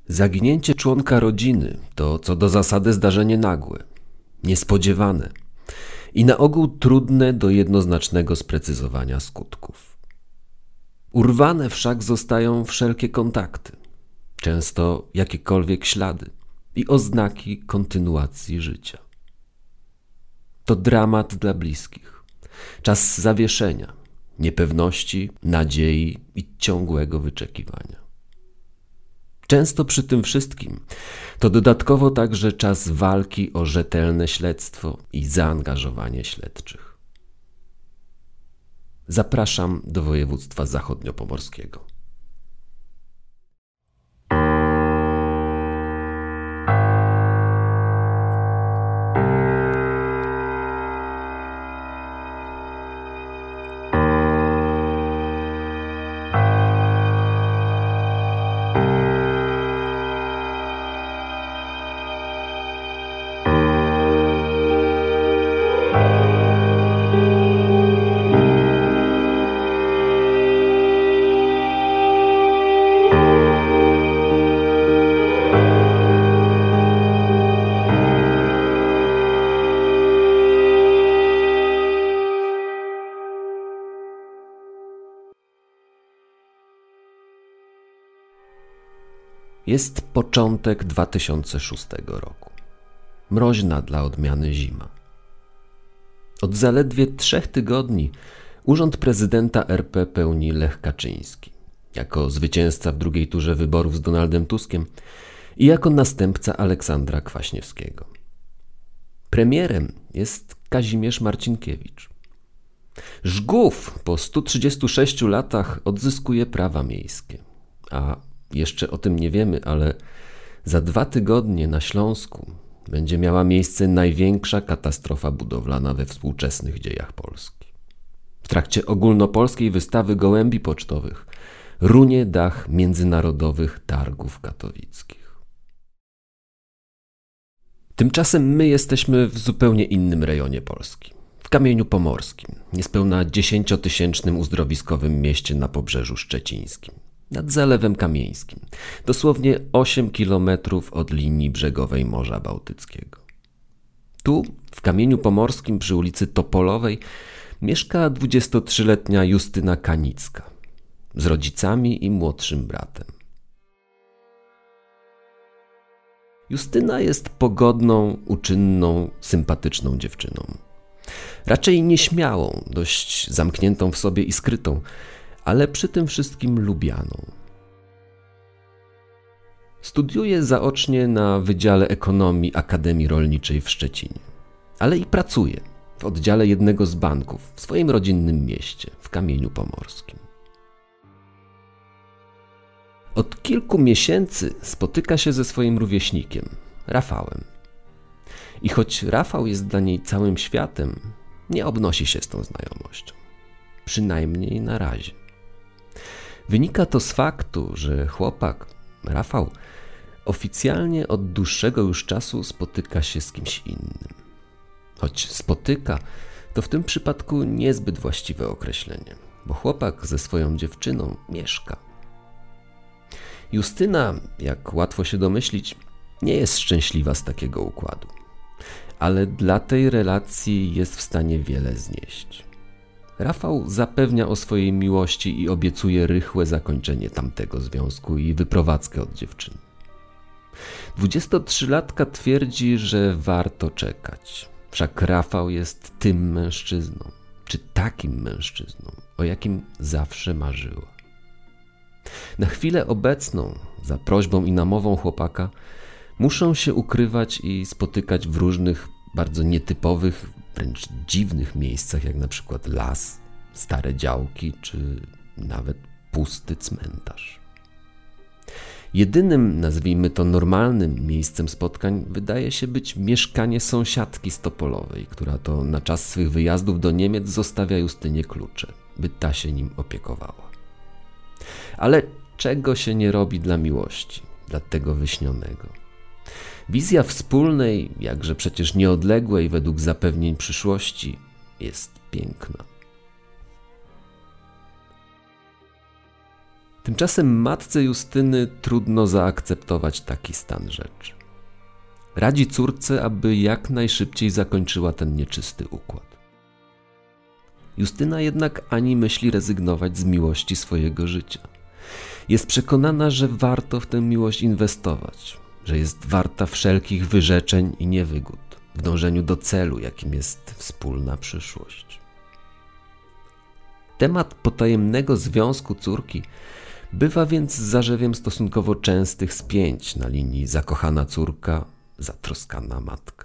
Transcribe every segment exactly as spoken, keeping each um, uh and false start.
Zaginięcie członka rodziny to co do zasady zdarzenie nagłe, niespodziewane i na ogół trudne do jednoznacznego sprecyzowania skutków. Urwane wszak zostają wszelkie kontakty, często jakiekolwiek ślady i oznaki kontynuacji życia. To dramat dla bliskich, czas zawieszenia, niepewności, nadziei i ciągłego wyczekiwania. Często przy tym wszystkim to dodatkowo także czas walki o rzetelne śledztwo i zaangażowanie śledczych. Zapraszam do województwa zachodniopomorskiego. Jest początek dwa tysiące szóstego roku. Mroźna dla odmiany zima. Od zaledwie trzech tygodni urząd prezydenta R P pełni Lech Kaczyński, jako zwycięzca w drugiej turze wyborów z Donaldem Tuskiem i jako następca Aleksandra Kwaśniewskiego. Premierem jest Kazimierz Marcinkiewicz. Żgów po stu trzydziestu sześciu latach odzyskuje prawa miejskie, a jeszcze o tym nie wiemy, ale za dwa tygodnie na Śląsku będzie miała miejsce największa katastrofa budowlana we współczesnych dziejach Polski. W trakcie ogólnopolskiej wystawy gołębi pocztowych runie dach międzynarodowych targów katowickich. Tymczasem my jesteśmy w zupełnie innym rejonie Polski. W Kamieniu Pomorskim, niespełna dziesięciotysięcznym uzdrowiskowym mieście na Pobrzeżu Szczecińskim. Nad Zalewem Kamieńskim, dosłownie osiem kilometrów od linii brzegowej Morza Bałtyckiego. Tu, w Kamieniu Pomorskim przy ulicy Topolowej, mieszka dwudziestotrzyletnia Justyna Kanicka z rodzicami i młodszym bratem. Justyna jest pogodną, uczynną, sympatyczną dziewczyną. Raczej nieśmiałą, dość zamkniętą w sobie i skrytą, ale przy tym wszystkim lubianą. Studiuje zaocznie na Wydziale Ekonomii Akademii Rolniczej w Szczecinie, ale i pracuje w oddziale jednego z banków w swoim rodzinnym mieście, w Kamieniu Pomorskim. Od kilku miesięcy spotyka się ze swoim rówieśnikiem, Rafałem. I choć Rafał jest dla niej całym światem, nie obnosi się z tą znajomością. Przynajmniej na razie. Wynika to z faktu, że chłopak, Rafał, oficjalnie od dłuższego już czasu spotyka się z kimś innym. Choć spotyka, to w tym przypadku niezbyt właściwe określenie, bo chłopak ze swoją dziewczyną mieszka. Justyna, jak łatwo się domyślić, nie jest szczęśliwa z takiego układu, ale dla tej relacji jest w stanie wiele znieść. Rafał zapewnia o swojej miłości i obiecuje rychłe zakończenie tamtego związku i wyprowadzkę od dziewczyny. Dwudziestotrzylatka twierdzi, że warto czekać. Wszak Rafał jest tym mężczyzną, czy takim mężczyzną, o jakim zawsze marzyła. Na chwilę obecną, za prośbą i namową chłopaka, muszą się ukrywać i spotykać w różnych, bardzo nietypowych, wręcz dziwnych miejscach, jak na przykład las, stare działki, czy nawet pusty cmentarz. Jedynym, nazwijmy to normalnym miejscem spotkań wydaje się być mieszkanie sąsiadki z Topolowej, która to na czas swych wyjazdów do Niemiec zostawia Justynie klucze, by ta się nim opiekowała. Ale czego się nie robi dla miłości, dla tego wyśnionego? Wizja wspólnej, jakże przecież nieodległej według zapewnień przyszłości, jest piękna. Tymczasem matce Justyny trudno zaakceptować taki stan rzeczy. Radzi córce, aby jak najszybciej zakończyła ten nieczysty układ. Justyna jednak ani myśli rezygnować z miłości swojego życia. Jest przekonana, że warto w tę miłość inwestować, że jest warta wszelkich wyrzeczeń i niewygód w dążeniu do celu, jakim jest wspólna przyszłość. Temat potajemnego związku córki bywa więc zarzewiem stosunkowo częstych spięć na linii zakochana córka, zatroskana matka.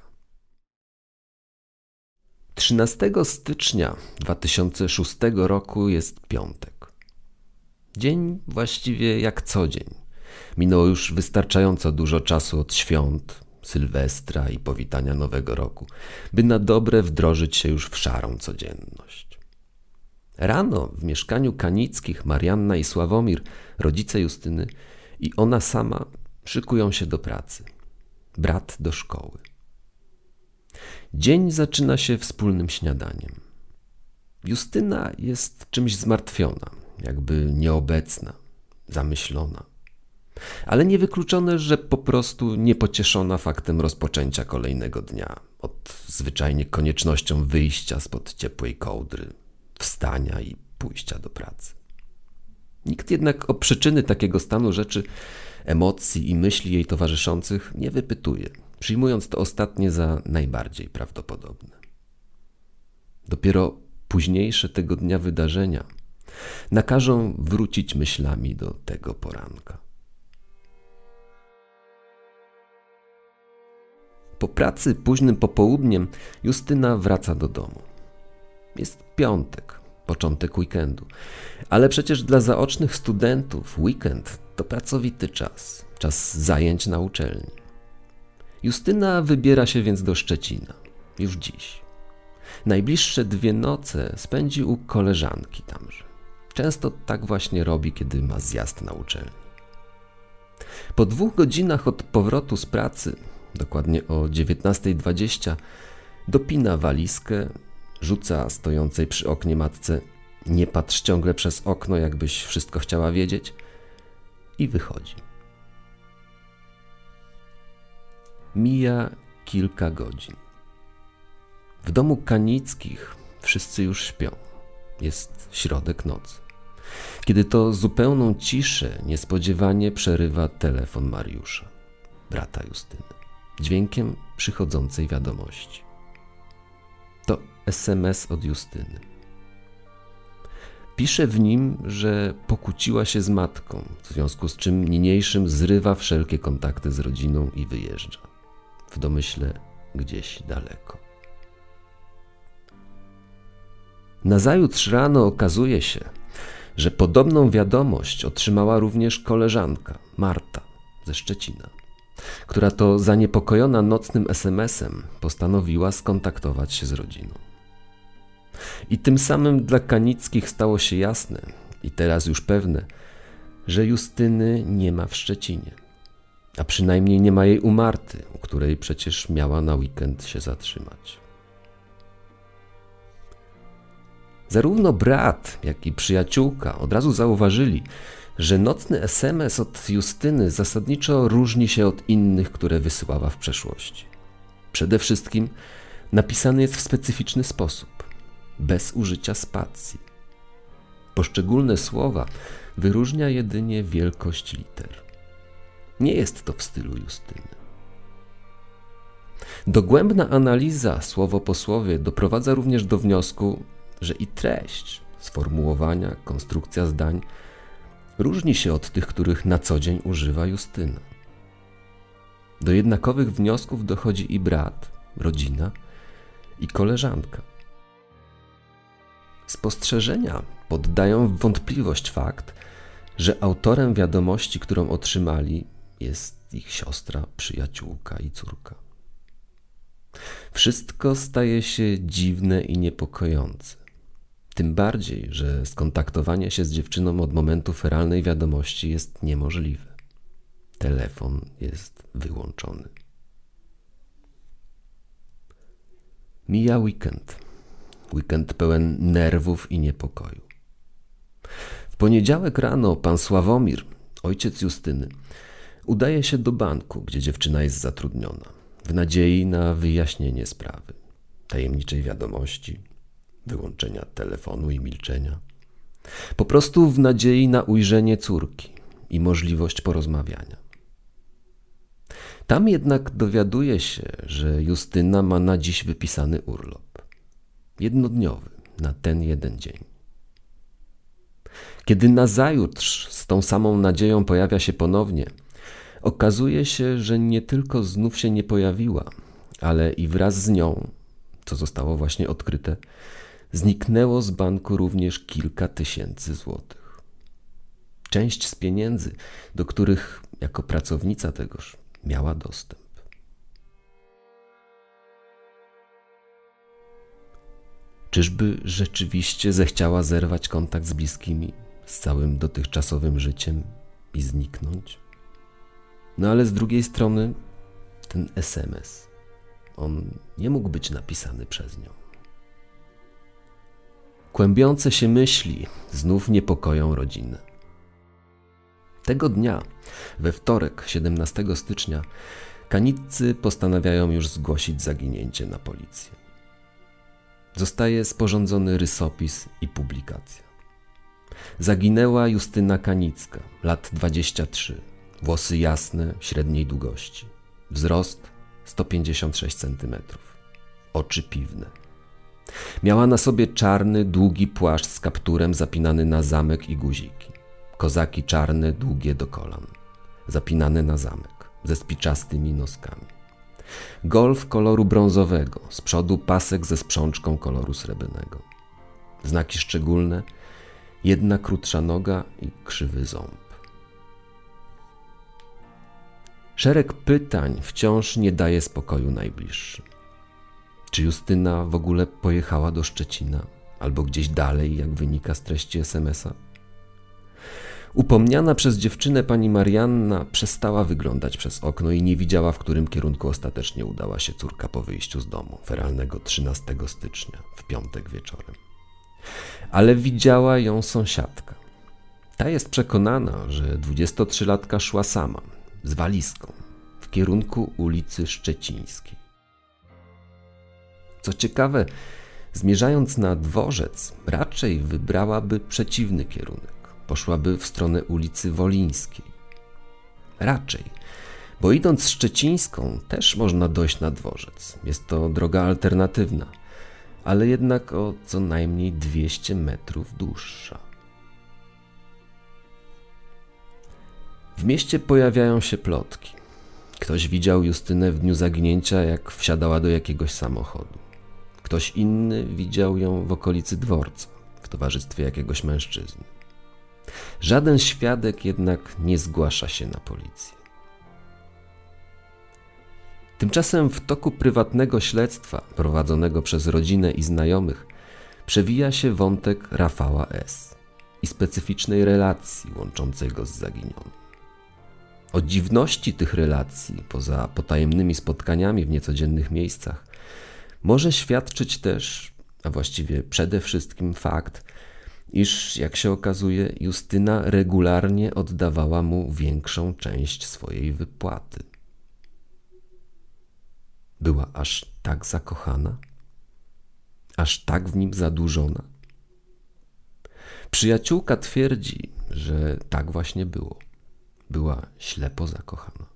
trzynastego stycznia dwa tysiące szóstego roku jest piątek. Dzień właściwie jak co dzień. Minęło już wystarczająco dużo czasu od świąt, Sylwestra i powitania Nowego Roku, by na dobre wdrożyć się już w szarą codzienność. Rano w mieszkaniu Kanickich Marianna i Sławomir, rodzice Justyny, i ona sama szykują się do pracy. Brat do szkoły. Dzień zaczyna się wspólnym śniadaniem. Justyna jest czymś zmartwiona, jakby nieobecna, zamyślona. Ale niewykluczone, że po prostu niepocieszona faktem rozpoczęcia kolejnego dnia, od zwyczajnie koniecznością wyjścia spod ciepłej kołdry, wstania i pójścia do pracy. Nikt jednak o przyczyny takiego stanu rzeczy, emocji i myśli jej towarzyszących nie wypytuje, przyjmując to ostatnie za najbardziej prawdopodobne. Dopiero późniejsze tego dnia wydarzenia nakażą wrócić myślami do tego poranka. Po pracy późnym popołudniem Justyna wraca do domu. Jest piątek, początek weekendu, ale przecież dla zaocznych studentów weekend to pracowity czas, czas zajęć na uczelni. Justyna wybiera się więc do Szczecina, już dziś. Najbliższe dwie noce spędzi u koleżanki tamże. Często tak właśnie robi, kiedy ma zjazd na uczelni. Po dwóch godzinach od powrotu z pracy, dokładnie o dziewiętnasta dwadzieścia, dopina walizkę, rzuca stojącej przy oknie matce: nie patrz ciągle przez okno, jakbyś wszystko chciała wiedzieć, i wychodzi. Mija kilka godzin. W domu Kanickich wszyscy już śpią. Jest środek nocy. Kiedy to zupełną ciszę niespodziewanie przerywa telefon Mariusza, brata Justyny, dźwiękiem przychodzącej wiadomości. To es em es od Justyny. Pisze w nim, że pokłóciła się z matką, w związku z czym niniejszym zrywa wszelkie kontakty z rodziną i wyjeżdża. W domyśle gdzieś daleko. Nazajutrz rano okazuje się, że podobną wiadomość otrzymała również koleżanka Marta ze Szczecina, która to zaniepokojona nocnym es em esem postanowiła skontaktować się z rodziną. I tym samym dla Kanickich stało się jasne, i teraz już pewne, że Justyny nie ma w Szczecinie, a przynajmniej nie ma jej u Marty, u której przecież miała na weekend się zatrzymać. Zarówno brat, jak i przyjaciółka od razu zauważyli, że nocny es em es od Justyny zasadniczo różni się od innych, które wysyłała w przeszłości. Przede wszystkim napisany jest w specyficzny sposób, bez użycia spacji. Poszczególne słowa wyróżnia jedynie wielkość liter. Nie jest to w stylu Justyny. Dogłębna analiza słowo po słowie doprowadza również do wniosku, że i treść, sformułowania, konstrukcja zdań różni się od tych, których na co dzień używa Justyna. Do jednakowych wniosków dochodzi i brat, rodzina i koleżanka. Spostrzeżenia poddają w wątpliwość fakt, że autorem wiadomości, którą otrzymali, jest ich siostra, przyjaciółka i córka. Wszystko staje się dziwne i niepokojące. Tym bardziej, że skontaktowanie się z dziewczyną od momentu feralnej wiadomości jest niemożliwe. Telefon jest wyłączony. Mija weekend. Weekend pełen nerwów i niepokoju. W poniedziałek rano pan Sławomir, ojciec Justyny, udaje się do banku, gdzie dziewczyna jest zatrudniona, w nadziei na wyjaśnienie sprawy, tajemniczej wiadomości, wyłączenia telefonu i milczenia. Po prostu w nadziei na ujrzenie córki i możliwość porozmawiania. Tam jednak dowiaduje się, że Justyna ma na dziś wypisany urlop. Jednodniowy, na ten jeden dzień. Kiedy nazajutrz z tą samą nadzieją pojawia się ponownie, okazuje się, że nie tylko znów się nie pojawiła, ale i wraz z nią, co zostało właśnie odkryte, zniknęło z banku również kilka tysięcy złotych. Część z pieniędzy, do których jako pracownica tegoż miała dostęp. Czyżby rzeczywiście zechciała zerwać kontakt z bliskimi, z całym dotychczasowym życiem i zniknąć? No ale z drugiej strony ten es em es, on nie mógł być napisany przez nią. Kłębiące się myśli znów niepokoją rodzinę. Tego dnia, we wtorek, siedemnastego stycznia, Kaniccy postanawiają już zgłosić zaginięcie na policję. Zostaje sporządzony rysopis i publikacja. Zaginęła Justyna Kanicka, lat dwadzieścia trzy, włosy jasne, średniej długości, wzrost sto pięćdziesiąt sześć centymetrów, oczy piwne. Miała na sobie czarny, długi płaszcz z kapturem zapinany na zamek i guziki, kozaki czarne, długie do kolan, zapinane na zamek, ze spiczastymi noskami. Golf koloru brązowego, z przodu pasek ze sprzączką koloru srebrnego. Znaki szczególne, jedna krótsza noga i krzywy ząb. Szereg pytań wciąż nie daje spokoju najbliższym. Czy Justyna w ogóle pojechała do Szczecina, albo gdzieś dalej, jak wynika z treści es em es a? Upomniana przez dziewczynę pani Marianna przestała wyglądać przez okno i nie widziała, w którym kierunku ostatecznie udała się córka po wyjściu z domu, feralnego trzynastego stycznia, w piątek wieczorem. Ale widziała ją sąsiadka. Ta jest przekonana, że dwudziestotrzylatka szła sama, z walizką, w kierunku ulicy Szczecińskiej. Co ciekawe, zmierzając na dworzec, raczej wybrałaby przeciwny kierunek. Poszłaby w stronę ulicy Wolińskiej. Raczej, bo idąc Szczecińską też można dojść na dworzec. Jest to droga alternatywna, ale jednak o co najmniej dwieście metrów dłuższa. W mieście pojawiają się plotki. Ktoś widział Justynę w dniu zaginięcia, jak wsiadała do jakiegoś samochodu. Ktoś inny widział ją w okolicy dworca, w towarzystwie jakiegoś mężczyzny. Żaden świadek jednak nie zgłasza się na policję. Tymczasem w toku prywatnego śledztwa prowadzonego przez rodzinę i znajomych przewija się wątek Rafała S. i specyficznej relacji łączącej go z zaginioną. O dziwności tych relacji, poza potajemnymi spotkaniami w niecodziennych miejscach, może świadczyć też, a właściwie przede wszystkim fakt, iż, jak się okazuje, Justyna regularnie oddawała mu większą część swojej wypłaty. Była aż tak zakochana? Aż tak w nim zadłużona? Przyjaciółka twierdzi, że tak właśnie było. Była ślepo zakochana.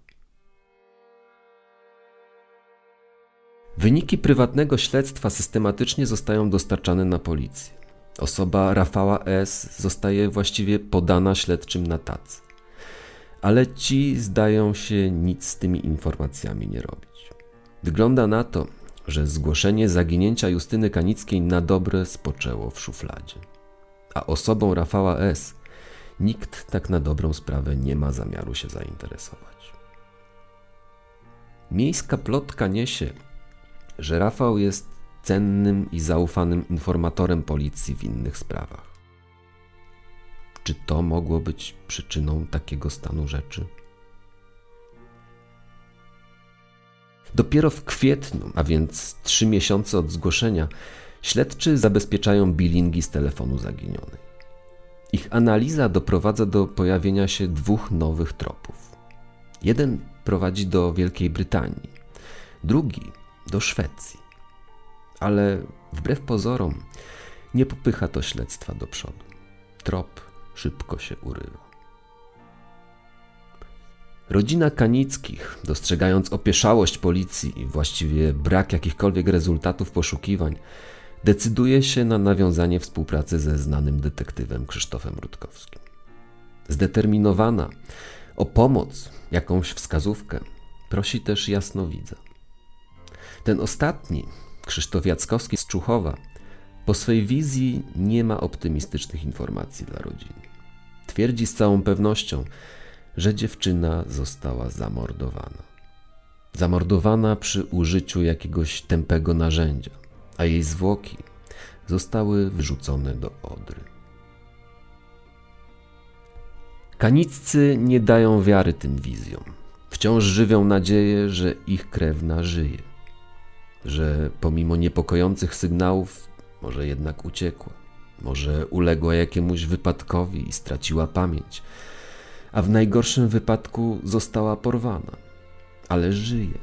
Wyniki prywatnego śledztwa systematycznie zostają dostarczane na policję. Osoba Rafała S. zostaje właściwie podana śledczym na tacy. Ale ci zdają się nic z tymi informacjami nie robić. Wygląda na to, że zgłoszenie zaginięcia Justyny Kanickiej na dobre spoczęło w szufladzie. A osobą Rafała S. nikt tak na dobrą sprawę nie ma zamiaru się zainteresować. Miejska plotka niesie, że Rafał jest cennym i zaufanym informatorem policji w innych sprawach. Czy to mogło być przyczyną takiego stanu rzeczy? Dopiero w kwietniu, a więc trzy miesiące od zgłoszenia, śledczy zabezpieczają bilingi z telefonu zaginionej. Ich analiza doprowadza do pojawienia się dwóch nowych tropów. Jeden prowadzi do Wielkiej Brytanii, drugi do Szwecji. Ale wbrew pozorom nie popycha to śledztwa do przodu. Trop szybko się urywa. Rodzina Kanickich, dostrzegając opieszałość policji i właściwie brak jakichkolwiek rezultatów poszukiwań, decyduje się na nawiązanie współpracy ze znanym detektywem Krzysztofem Rutkowskim. Zdeterminowana o pomoc, jakąś wskazówkę, prosi też jasnowidza. Ten ostatni, Krzysztof Jackowski z Czuchowa, po swej wizji nie ma optymistycznych informacji dla rodziny. Twierdzi z całą pewnością, że dziewczyna została zamordowana. Zamordowana przy użyciu jakiegoś tępego narzędzia, a jej zwłoki zostały wyrzucone do Odry. Kaniccy nie dają wiary tym wizjom. Wciąż żywią nadzieję, że ich krewna żyje, że pomimo niepokojących sygnałów może jednak uciekła, może uległa jakiemuś wypadkowi i straciła pamięć, a w najgorszym wypadku została porwana, ale żyje.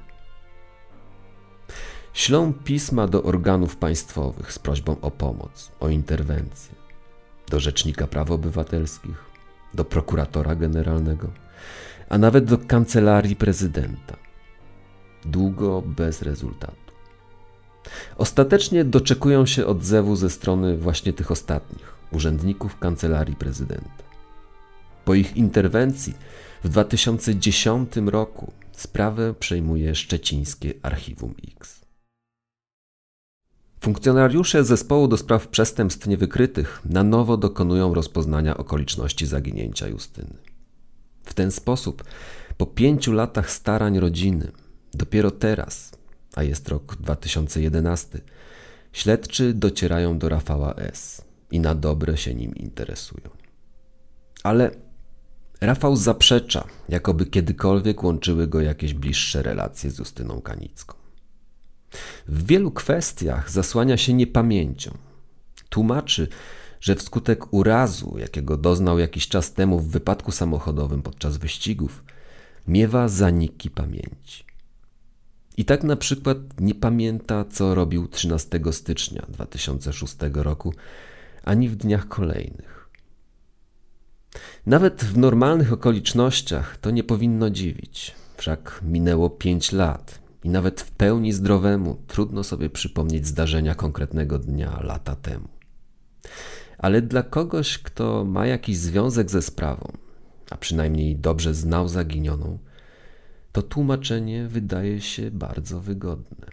Ślą pisma do organów państwowych z prośbą o pomoc, o interwencję, do Rzecznika Praw Obywatelskich, do prokuratora generalnego, a nawet do kancelarii prezydenta. Długo bez rezultatu. Ostatecznie doczekują się odzewu ze strony właśnie tych ostatnich, urzędników kancelarii prezydenta. Po ich interwencji w dwa tysiące dziesiątym roku sprawę przejmuje szczecińskie Archiwum X. Funkcjonariusze Zespołu do Spraw Przestępstw Niewykrytych na nowo dokonują rozpoznania okoliczności zaginięcia Justyny. W ten sposób, po pięciu latach starań rodziny, dopiero teraz, a jest rok dwa tysiące jedenasty, śledczy docierają do Rafała S. i na dobre się nim interesują. Ale Rafał zaprzecza, jakoby kiedykolwiek łączyły go jakieś bliższe relacje z Justyną Kanicką. W wielu kwestiach zasłania się niepamięcią. Tłumaczy, że wskutek urazu, jakiego doznał jakiś czas temu w wypadku samochodowym podczas wyścigów, miewa zaniki pamięci. I tak na przykład nie pamięta, co robił trzynastego stycznia dwa tysiące szóstego roku, ani w dniach kolejnych. Nawet w normalnych okolicznościach to nie powinno dziwić, wszak minęło pięć lat i nawet w pełni zdrowemu trudno sobie przypomnieć zdarzenia konkretnego dnia lata temu. Ale dla kogoś, kto ma jakiś związek ze sprawą, a przynajmniej dobrze znał zaginioną, to tłumaczenie wydaje się bardzo wygodne.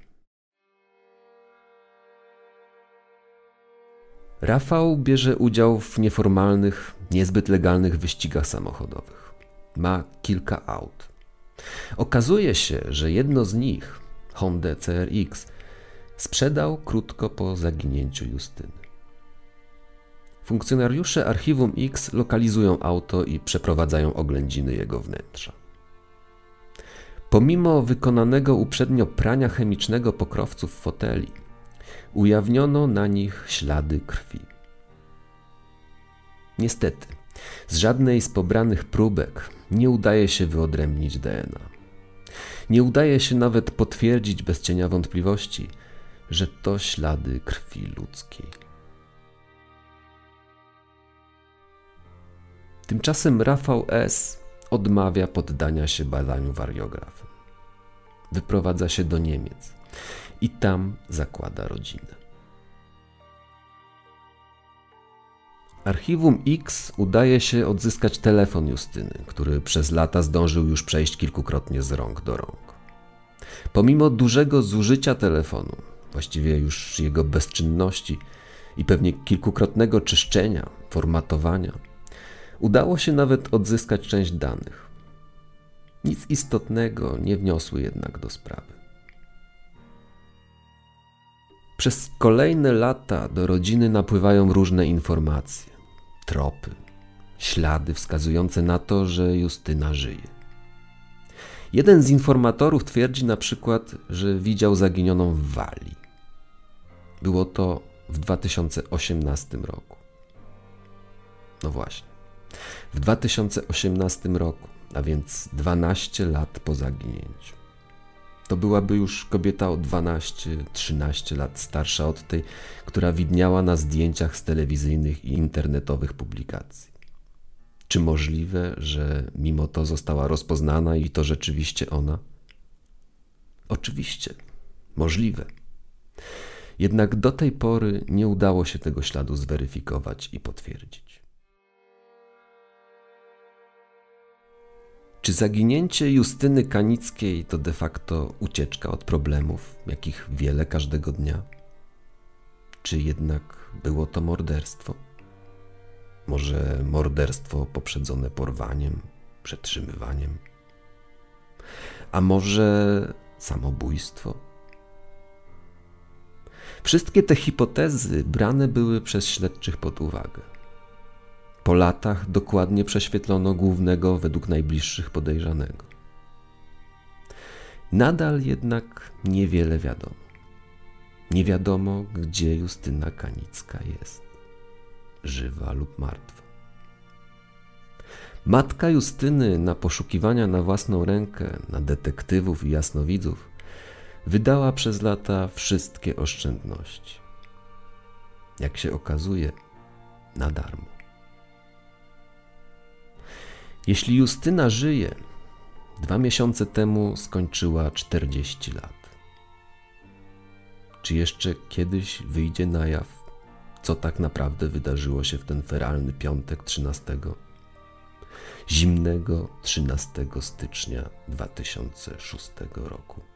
Rafał bierze udział w nieformalnych, niezbyt legalnych wyścigach samochodowych. Ma kilka aut. Okazuje się, że jedno z nich, Hondę C R X, sprzedał krótko po zaginięciu Justyny. Funkcjonariusze Archiwum X lokalizują auto i przeprowadzają oględziny jego wnętrza. Pomimo wykonanego uprzednio prania chemicznego pokrowców foteli, ujawniono na nich ślady krwi. Niestety, z żadnej z pobranych próbek nie udaje się wyodrębnić D N A. Nie udaje się nawet potwierdzić bez cienia wątpliwości, że to ślady krwi ludzkiej. Tymczasem Rafał S. odmawia poddania się badaniu wariografem. Wyprowadza się do Niemiec i tam zakłada rodzinę. Archiwum X udaje się odzyskać telefon Justyny, który przez lata zdążył już przejść kilkukrotnie z rąk do rąk. Pomimo dużego zużycia telefonu, właściwie już jego bezczynności i pewnie kilkukrotnego czyszczenia, formatowania, udało się nawet odzyskać część danych. Nic istotnego nie wniosły jednak do sprawy. Przez kolejne lata do rodziny napływają różne informacje, tropy, ślady wskazujące na to, że Justyna żyje. Jeden z informatorów twierdzi na przykład, że widział zaginioną w Walii. Było to w dwa tysiące osiemnastym roku. No właśnie. W dwa tysiące osiemnastym roku, a więc dwanaście lat po zaginięciu. To byłaby już kobieta o dwanaście trzynaście lat starsza od tej, która widniała na zdjęciach z telewizyjnych i internetowych publikacji. Czy możliwe, że mimo to została rozpoznana i to rzeczywiście ona? Oczywiście, możliwe. Jednak do tej pory nie udało się tego śladu zweryfikować i potwierdzić. Czy zaginięcie Justyny Kanickiej to de facto ucieczka od problemów, jakich wiele każdego dnia? Czy jednak było to morderstwo? Może morderstwo poprzedzone porwaniem, przetrzymywaniem? A może samobójstwo? Wszystkie te hipotezy brane były przez śledczych pod uwagę. Po latach dokładnie prześwietlono głównego według najbliższych podejrzanego. Nadal jednak niewiele wiadomo. Nie wiadomo, gdzie Justyna Kanicka jest. Żywa lub martwa. Matka Justyny na poszukiwania na własną rękę, na detektywów i jasnowidzów wydała przez lata wszystkie oszczędności. Jak się okazuje, na darmo. Jeśli Justyna żyje, dwa miesiące temu skończyła czterdzieści lat. Czy jeszcze kiedyś wyjdzie na jaw, co tak naprawdę wydarzyło się w ten feralny piątek trzynastego, zimnego trzynastego stycznia dwa tysiące szóstego roku?